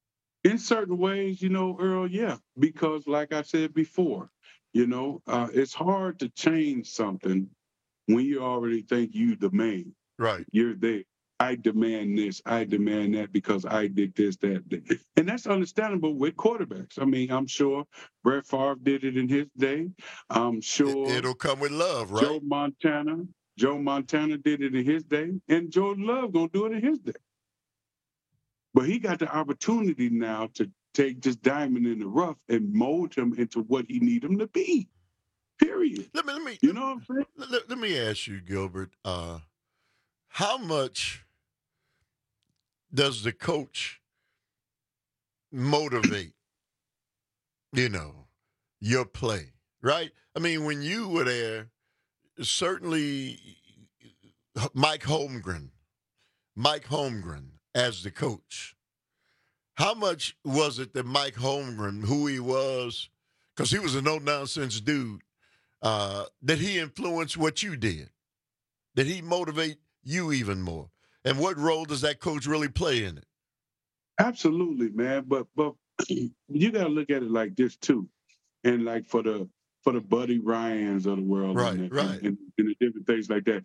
In certain ways, Earl, yeah, because like I said before, it's hard to change something when you already think you the man. Right. You're there. I demand this, I demand that because I did this, that. And that's understandable with quarterbacks. I mean, I'm sure Brett Favre did it in his day. I'm sure it'll come with love, right? Joe Montana did it in his day, and Jordan Love gonna do it in his day. But he got the opportunity now to take this diamond in the rough and mold him into what he need him to be. Period. Let me. You know what I'm saying? Let me ask you, Gilbert. How much does the coach motivate? Your play, right? I mean, when you were there, certainly Mike Holmgren as the coach. How much was it that Mike Holmgren, who he was, because he was a no-nonsense dude, that he influenced what you did? Did he motivate you even more? And what role does that coach really play in it? Absolutely, man. But you got to look at it like this too, and like for the Buddy Ryans of the world, and the different things like that.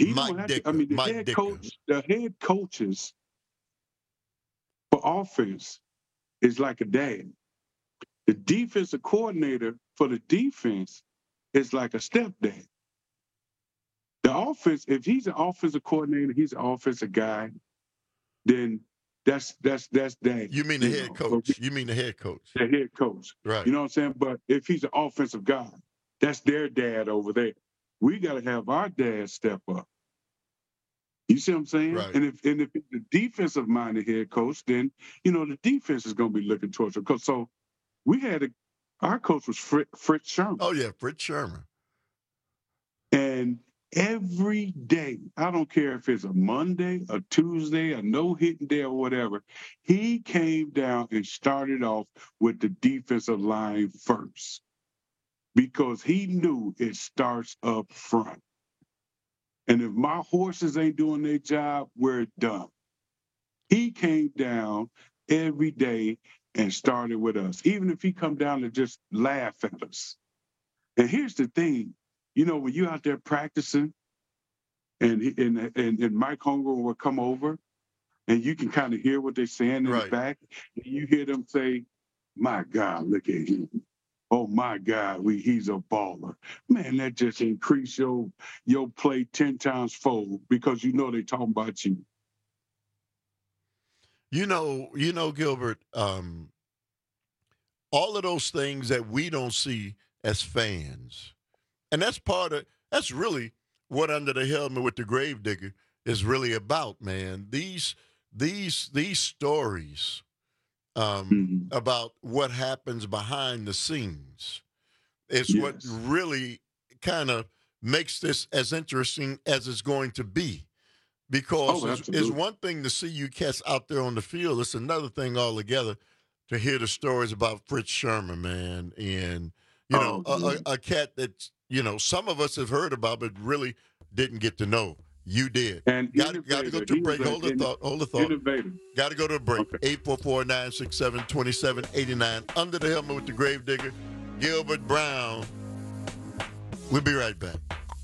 The head coaches for offense is like a dad. The defensive coordinator for the defense is like a stepdad. The offense, if he's an offensive coordinator, he's an offensive guy, then that's dad. You mean the head coach? You mean the head coach? The head coach. Right. You know what I'm saying? But if he's an offensive guy, that's their dad over there. We got to have our dad step up. You see what I'm saying? Right. And if the defensive-minded head coach, then, the defense is going to be looking towards him. So we had our coach was Fritz Sherman. Oh, yeah, Fritz Sherman. And every day, I don't care if it's a Monday, a Tuesday, a no-hitting day or whatever, he came down and started off with the defensive line first because he knew it starts up front. And if my horses ain't doing their job, we're done. He came down every day and started with us, even if he come down to just laugh at us. And here's the thing, when you're out there practicing and Mike Holmgren will come over and you can kind of hear what they're saying in the back, and you hear them say, my God, look at him. Oh, my God, he's a baller. Man, that just increase your play 10 times fold because they talking about you. Gilbert, all of those things that we don't see as fans, and that's really what Under the Helmet with the Gravedigger is really about, man. These stories about what happens behind the scenes is what really kind of makes this as interesting as it's going to be. Because it's one thing to see you cats out there on the field. It's another thing altogether to hear the stories about Fritz Sherman, man. And, a cat that, some of us have heard about but really didn't get to know. You did. And got to go to a break. Hold the thought. Innovative. Got to go to a break. 844-967-2789. Under the Helmet with the Gravedigger, Gilbert Brown. We'll be right back.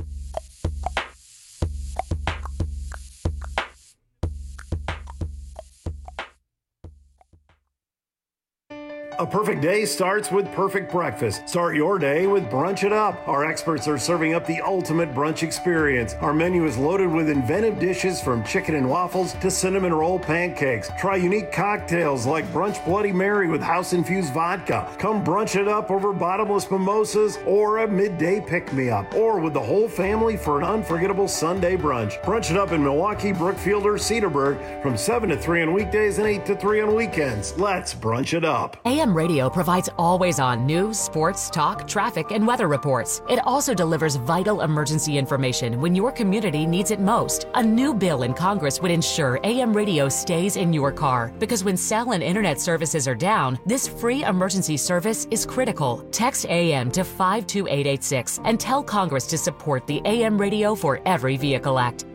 A perfect day starts with perfect breakfast. Start your day with Brunch It Up. Our experts are serving up the ultimate brunch experience. Our menu is loaded with inventive dishes from chicken and waffles to cinnamon roll pancakes. Try unique cocktails like Brunch Bloody Mary with house-infused vodka. Come brunch it up over bottomless mimosas or a midday pick-me-up. Or with the whole family for an unforgettable Sunday brunch. Brunch It Up in Milwaukee, Brookfield, or Cedarburg from 7 to 3 on weekdays and 8 to 3 on weekends. Let's brunch it up. AM Radio provides always-on news, sports, talk, traffic, and weather reports. It also delivers vital emergency information when your community needs it most. A new bill in Congress would ensure AM radio stays in your car because when cell and internet services are down, this free emergency service is critical. Text AM to 52886 and tell Congress to support the AM Radio for Every Vehicle Act.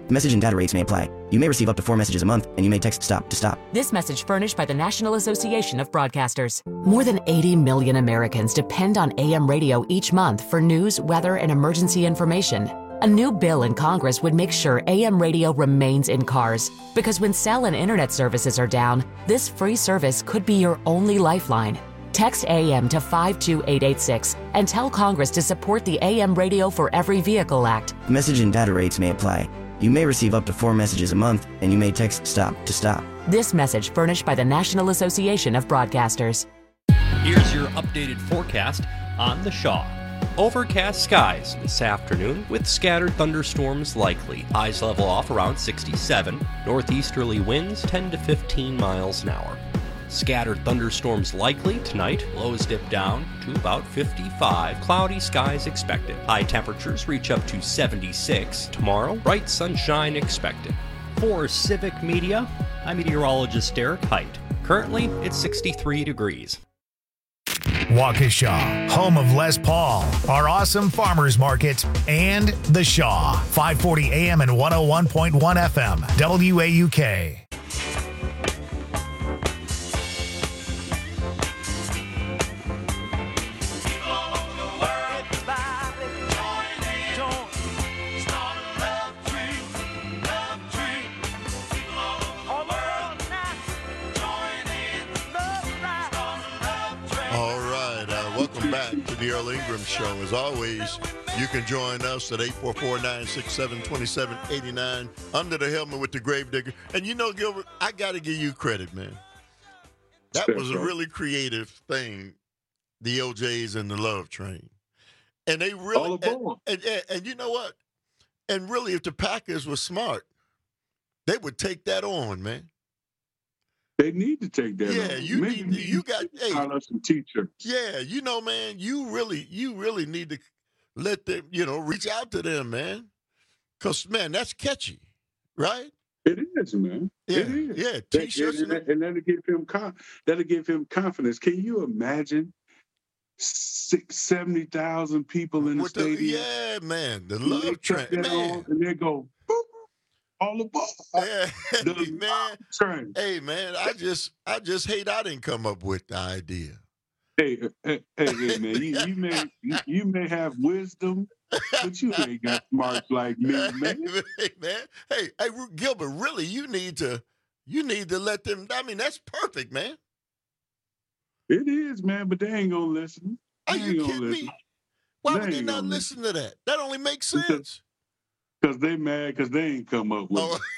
Message and data rates may apply. You may receive up to 4 messages a month, and you may text STOP to stop. This message furnished by the National Association of Broadcasters. More than 80 million Americans depend on AM radio each month for news, weather, and emergency information. A new bill in Congress would make sure AM radio remains in cars. Because when cell and internet services are down, this free service could be your only lifeline. Text AM to 52886 and tell Congress to support the AM Radio for Every Vehicle Act. Message and data rates may apply. You may receive up to 4 messages a month, and you may text STOP to stop. This message furnished by the National Association of Broadcasters. Here's your updated forecast on the Shaw. Overcast skies this afternoon with scattered thunderstorms likely. Highs level off around 67. Northeasterly winds 10 to 15 miles an hour. Scattered thunderstorms likely tonight. Lows dip down to about 55. Cloudy skies expected. High temperatures reach up to 76. Tomorrow, bright sunshine expected. For Civic Media, I'm meteorologist Derek Height. Currently, it's 63 degrees. Waukesha, home of Les Paul, our awesome farmers market, and The Shaw, 540 AM and 101.1 FM, WAUK. The Earl Ingram Show. As always, you can join us at 844-967-2789 under the helmet with the Gravedigger. And you know, Gilbert, I got to give you credit, man. That was a really creative thing, the OJs and the Love Train. And they really, and you know what? And really, if the Packers were smart, they would take that on, man. They need to take that. Yeah, on. you got some teachers. Yeah, you know, man, you really need to let them, reach out to them, man. Because, man, that's catchy, right? It is, man. Yeah, it is. Yeah, T-shirts. And that'll give him confidence. Can you imagine 70,000 people in the stadium? Yeah, man, the Love Train, man. And they go, boop, all the ball. Yeah, man. Hey, man, I just hate I didn't come up with the idea. Hey, man, you may have wisdom, but you ain't got smarts like me, man. Hey, Gilbert, really, you need to let them. I mean, that's perfect, man. It is, man, but they ain't gonna listen. Are you kidding me? Why would they not listen to that? That only makes sense. Because they mad because they ain't come up with it.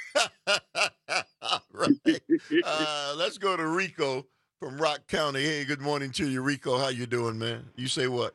Right. Let's go to Rico from Rock County. Hey, good morning to you, Rico. How you doing, man? You say what?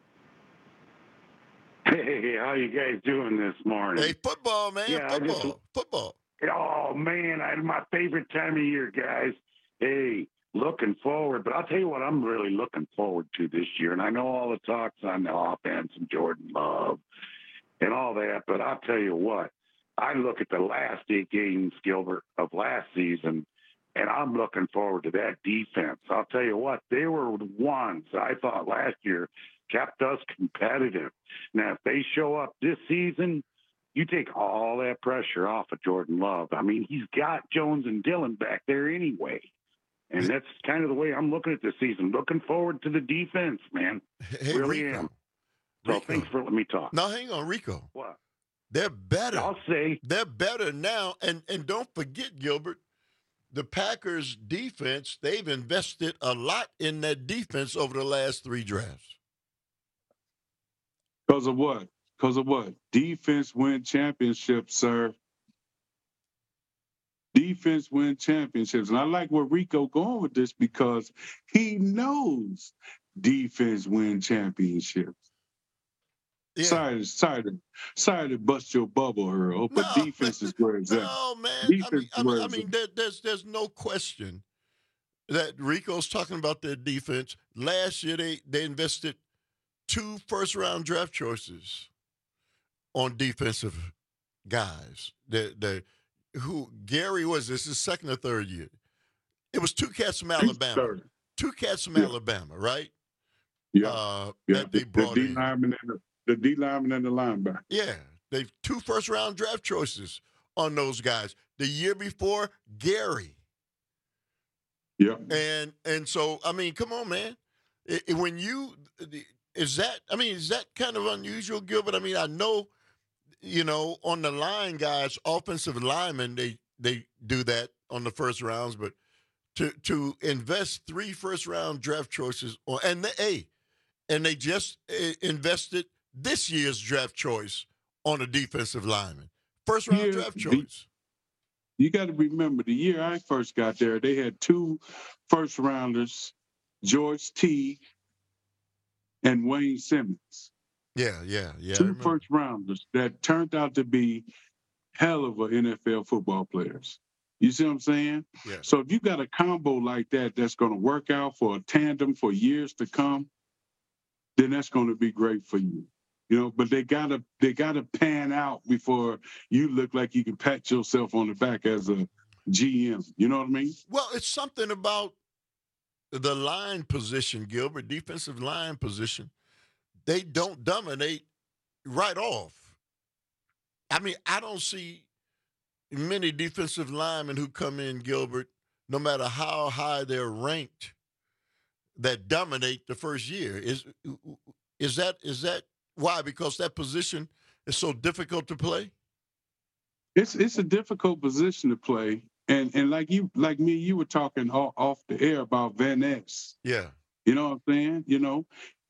Hey, how you guys doing this morning? Hey, football, man. Yeah, football. Oh, man, it's my favorite time of year, guys. Hey, looking forward. But I'll tell you what I'm really looking forward to this year. And I know all the talks on the offense and Jordan Love and all that, but I'll tell you what, I look at the last 8 games, Gilbert, of last season, and I'm looking forward to that defense. I'll tell you what, they were the ones I thought last year kept us competitive. Now, if they show up this season, you take all that pressure off of Jordan Love. I mean, he's got Jones and Dillon back there anyway. And that's kind of the way I'm looking at this season. Looking forward to the defense, man. Hey, really Rico. am. So thanks for letting me talk. Now, hang on, Rico. What? They're better. I'll say. They're better now. And don't forget, Gilbert, the Packers' defense, they've invested a lot in that defense over the last 3 drafts. Because of what? Defense win championships, sir. Defense win championships. And I like where Rico going with this because he knows defense win championships. Yeah. Sorry to bust your bubble, Earl, but defense is where it's at. No, man. I mean, there's no question that Rico's talking about their defense. Last year, they invested 2 first-round draft choices on defensive guys. Who Gary was this his second or third year? It was 2 cats from Alabama. 2 cats from Alabama, right? Yeah. That they brought the D lineman and the linebacker. Yeah, they've 2 first-round draft choices on those guys. The year before, Gary. Yeah. And so, I mean, come on, man. Is that kind of unusual, Gilbert? I mean, I know, on the line guys, offensive linemen, they do that on the first rounds, but to invest 3 first-round draft choices and they just invested this year's draft choice on a defensive lineman. First-round draft choice. You got to remember, the year I first got there, they had 2 first-rounders, George T. and Wayne Simmons. Yeah. 2 first-rounders that turned out to be hell of a NFL football players. You see what I'm saying? Yeah. So if you got a combo like that that's going to work out for a tandem for years to come, then that's going to be great for you. But they gotta pan out before you look like you can pat yourself on the back as a GM. You know what I mean? Well, it's something about the line position, Gilbert, defensive line position. They don't dominate right off. I mean, I don't see many defensive linemen who come in, Gilbert, no matter how high they're ranked, that dominate the first year. Is that why? Because that position is so difficult to play? It's a difficult position to play. And like me, you were talking off the air about Van Ness. Yeah. You know what I'm saying?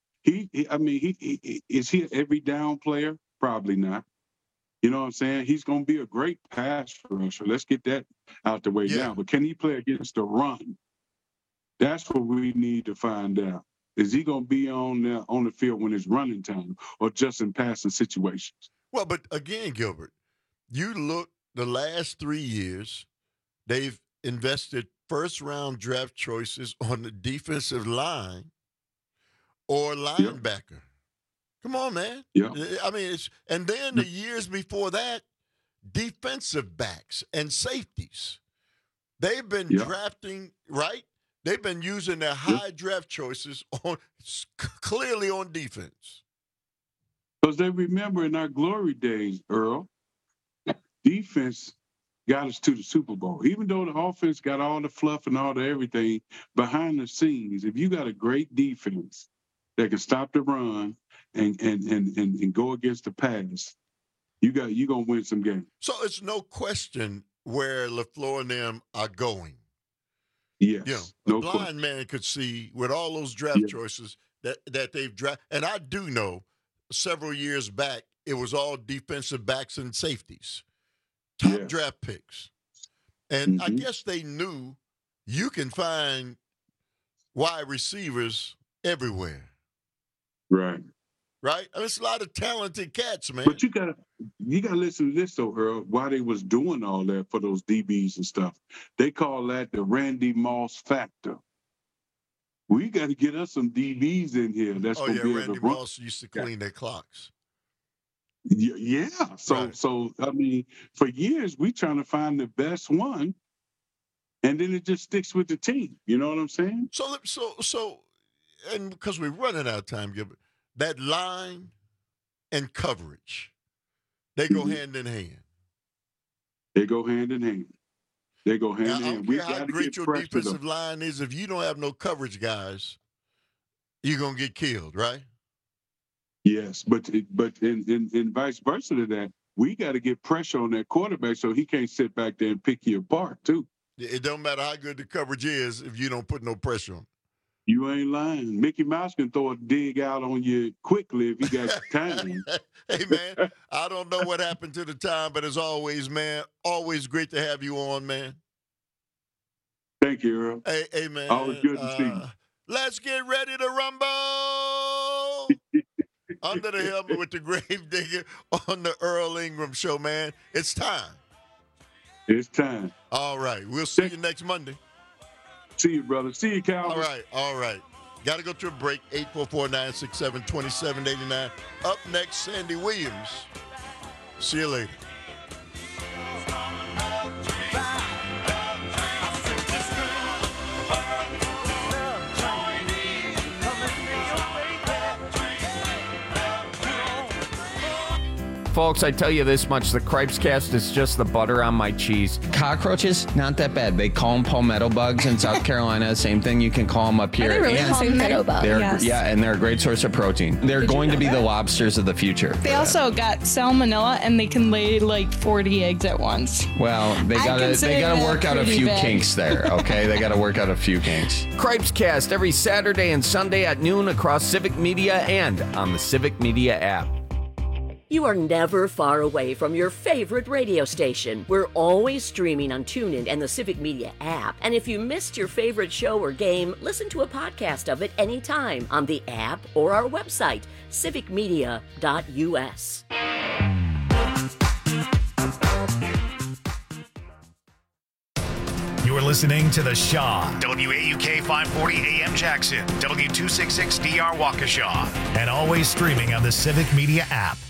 Is he an every down player? Probably not. You know what I'm saying? He's going to be a great pass rusher. Let's get that out the way now. But can he play against the run? That's what we need to find out. Is he going to be on the field when it's running time or just in passing situations? Well, but again, Gilbert, you look the last 3 years, they've invested first-round draft choices on the defensive line or linebacker. Yep. Come on, man. Yeah. I mean, and then the years before that, defensive backs and safeties. They've been drafting, right? They've been using their high draft choices clearly on defense. Because they remember in our glory days, Earl, defense got us to the Super Bowl. Even though the offense got all the fluff and all the everything, behind the scenes, if you got a great defense that can stop the run and go against the pass, you're going to win some games. So it's no question where LaFleur and them are going. Yes. A blind man could see with all those draft choices that they've drafted. And I do know several years back, it was all defensive backs and safeties, top draft picks. And I guess they knew you can find wide receivers everywhere. Right. Right? I mean, it's a lot of talented cats, man. But you gotta listen to this though, Earl. Why they was doing all that for those DBs and stuff? They call that the Randy Moss factor. We got to get us some DBs in here. That's gonna be Randy Moss used to clean their clocks. Yeah. So I mean, for years we trying to find the best one, and then it just sticks with the team. You know what I'm saying? So, and because we're running out of time, Gilbert. That line and coverage, they go hand in hand. They go hand in hand. They go hand in hand. We how great your defensive line is. If you don't have no coverage guys, you're gonna get killed, right? Yes, but in vice versa to that, we got to get pressure on that quarterback so he can't sit back there and pick you apart too. It don't matter how good the coverage is if you don't put no pressure on. You ain't lying. Mickey Mouse can throw a dig out on you quickly if he got time. Hey, man, I don't know what happened to the time, but as always, man, always great to have you on, man. Thank you, Earl. Hey, man. Always good to see you. Let's get ready to rumble. Under the helmet with the Grave Digger on the Earl Ingram Show, man. It's time. It's time. All right. We'll see you next Monday. See you, brother. See you, Cal. All right. Got to go to a break. 844-967-2789. Up next, Sandy Williams. See you later. Folks, I tell you this much, the Cripes Cast is just the butter on my cheese. Cockroaches, not that bad. They call them palmetto bugs in South Carolina. Same thing, you can call them up here. Are they really palmetto bugs? Yes. Yeah, and they're a great source of protein. They're going to be the lobsters of the future. They also got salmonella, and they can lay like 40 eggs at once. Well, they gotta work out a few kinks there, okay? They gotta work out a few kinks. Cripes Cast every Saturday and Sunday at noon across Civic Media and on the Civic Media app. You are never far away from your favorite radio station. We're always streaming on TuneIn and the Civic Media app. And if you missed your favorite show or game, listen to a podcast of it anytime on the app or our website, civicmedia.us. You're listening to The Shaw, WAUK 540 AM Jackson, W266DR Waukesha, and always streaming on the Civic Media app.